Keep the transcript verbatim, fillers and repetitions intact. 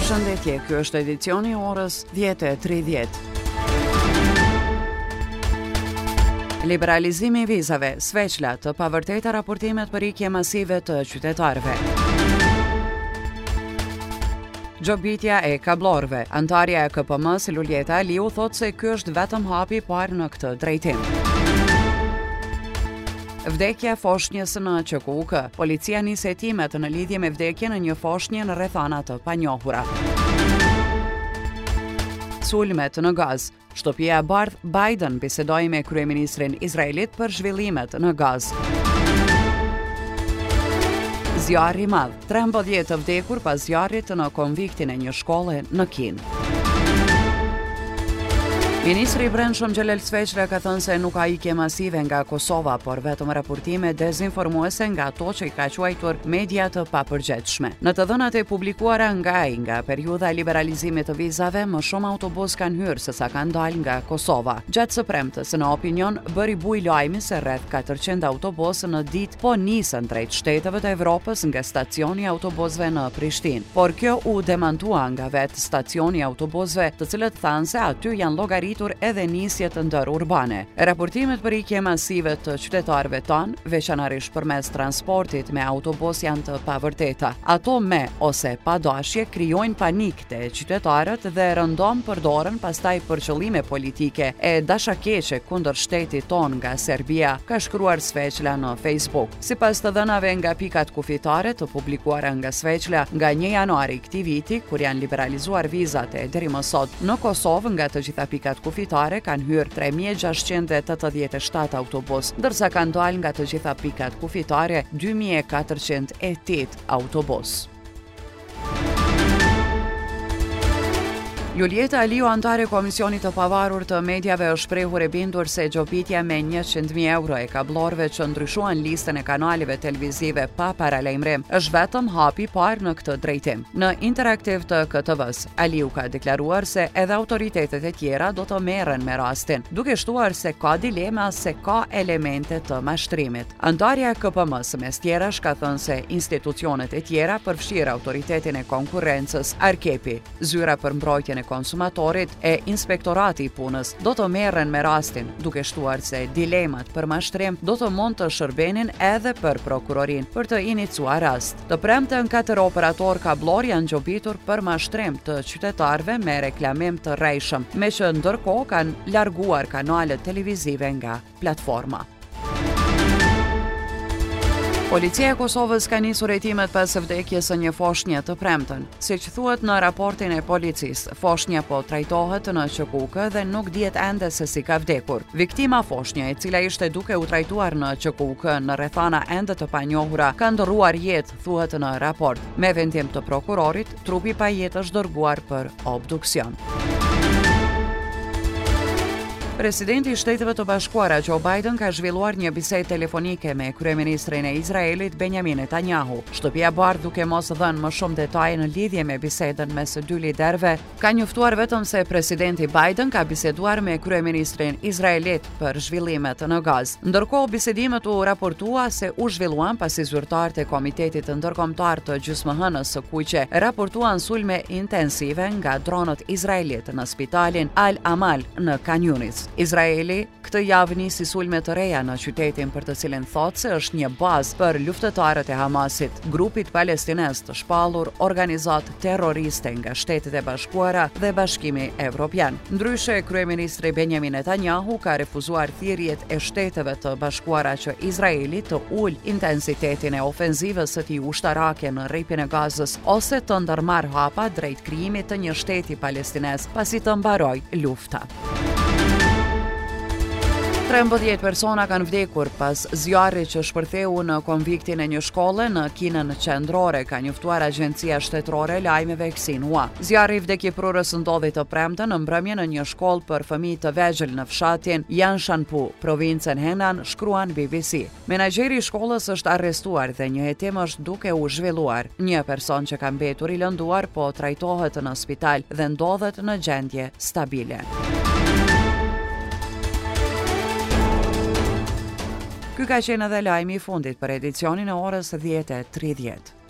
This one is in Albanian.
Përshëndetje, ky është edicioni i orës dhjetë e tridhjetë. Liberalizimi i vizave, sveçla të pavërteta raportimet për ikje masive të qytetarëve. Gjobitja e kablorëve. Antarja e K P M-s Luljeta Aliu thotë se ky është vetëm hapi i parë në këtë drejtim. Vdekja e foshnjës në Q K U K. Policia nis hetimet në lidhje me vdekjen në një foshnjë në rrethana të panjohura. Sulmet në Gaz. Shtëpia e Bardh Biden bisedoi me kryeministrin izraelit për zhvillimet në Gaz. Zjarri i madh. trembëdhjetë të vdekur pas zjarrit në konviktin e një shkolle në Kinë. Ministri i Brendshëm Xhelal Sveçra ka thënë se nuk ka ikje masive nga Kosova, por vetëm raportime dezinformuese nga ato që i ka quajtur media të papërgjegjshme. Në të dhënat e publikuara nga ai nga periudha e liberalizimit të vizave, më shumë autobus kanë hyrë se sa kanë dalë nga Kosova. Gjatë së premtës, në opinion, bëri buj lajmi se rreth katërqind autobus në ditë po nisën drejt shteteve të Evropës nga stacioni i autobusëve në Prishtinë. Por kjo u demantua nga vetë stacioni i autobusëve, të cilët thanë se aty janë llogaritur edhe nisjet ndërurbane. Raportimet për ikje masive të qytetarëve tanë, veçanërisht përmes transportit me autobus janë të pavërteta. Ato me ose pa dashje krijojnë panik te qytetarët dhe rëndom përdoren pastaj për qëllime politike e dashakeqe kundër shtetit ton nga Serbia, ka shkruar Sveçla në Facebook. Sipas të dhënave nga pikat kufitare të publikuara nga Sveçla, nga një janari këtij viti, kur janë liberalizuar vizat e deri më sot në Kosovë, nga të gjitha pikat kufitare kanë hyrë tre mijë gjashtëqind e tetëdhjetë e shtatë autobus, ndërsa kanë dalë nga të gjitha pikat kufitare dy mijë e katërqind e tetë autobus. Luljeta Aliu, antare Komisionit të Pavarur të Mediave, është shprehur e bindur se gjobitja me njëqind mijë euro e kablorëve që ndryshuan listën e kanaleve televizive pa paralajmërim është vetëm hapi i parë në këtë drejtim. Në interaktiv të K T V-s, Aliu ka deklaruar se edhe autoritetet e tjera do të merren me rastin, duke shtuar se ka dilema se ka elemente të mashtrimit. Antarja e K P M-s mes tjerash ka thënë se institucionet e tjera, përfshirë autoritetin e konkurrencës, Arkepi, zyra për mbrojtjen e konsumatorit e inspektorati i punës do të merren me rastin, duke shtuar se dilemat për mashtrim do të mund të shërbenin edhe për prokurorin për të iniciuar rast. Të premten katër operator kablor janë gjobitur për mashtrim të qytetarëve me reklamim të rrejshëm, me që ndërkohë kanë larguar kanalet televizive nga platforma. Policia e Kosovës ka nisur hetimet pas vdekjes së një foshnje të premten. Siç thuhet në raportin e policisë, foshnja po trajtohet në Q K U K dhe nuk dihet ende se si ka vdekur. Viktima foshnje, e cila ishte duke u trajtuar në Q K U K në rrethana ende të panjohura, ka ndërruar jetë, thuhet në raport. Me vendim të prokurorit, trupi pa jetë është dërguar për obduksion. Presidenti i Shteteve të Bashkuara Joe Biden ka zhvilluar një bisedë telefonike me kryeministrin e Izraelit Benjamin Netanyahu. Shtëpia e Bardhë, duke mos dhënë më shumë detaje në lidhje me bisedën mes së dy liderëve, ka njoftuar vetëm se presidenti Biden ka biseduar me kryeministrin izraelit për zhvillimet në Gaz. Ndërkohë, bisedimet u raportua se u zhvilluan pasi zyrtarët e Komitetit Ndërkombëtar të Gjysmëhënës së Kuqe raportuan sulme intensive nga dronët izraelit në spitalin Al Amal në Khan Yunis. Izraeli këtë javë nisi sulme të reja në qytetin për të cilën thotë se është një bazë për luftëtarët e Hamasit, grupit palestinez të shpallur organizat terroriste nga Shtetet e Bashkuara dhe Bashkimi Evropian. Ndryshe, kryeministri Benjamin Netanyahu ka refuzuar thirrjet e Shteteve të Bashkuara që Izraeli të ulë intensitetin e ofenzivës së tij ushtarake në rrepin e Gazës ose të ndërmarrë hapa drejt krijimit të një shteti palestinez pasi të mbarojë lufta. trembëdhjetë persona kanë vdekur pas zjarrit që shpërtheu në konviktin e një shkolle në Kinën qendrore, ka njoftuar Agjencia Shtetërore e Lajmeve Xinhua. Zjarri vdekjeprurës ndodhi të premten në mbrëmje në një shkollë për fëmijë të vegjël në fshatin Yanshanpu, provincën Henan, shkruan B B C. Menaxheri i shkollës është arrestuar dhe një hetim është duke u zhvilluar. Një person që ka mbetur i lënduar po trajtohet në spital dhe ndodhet në gjendje stabile. Ky ka qenë edhe lajmi i fundit për edicionin e orës dhjetë e tridhjetë.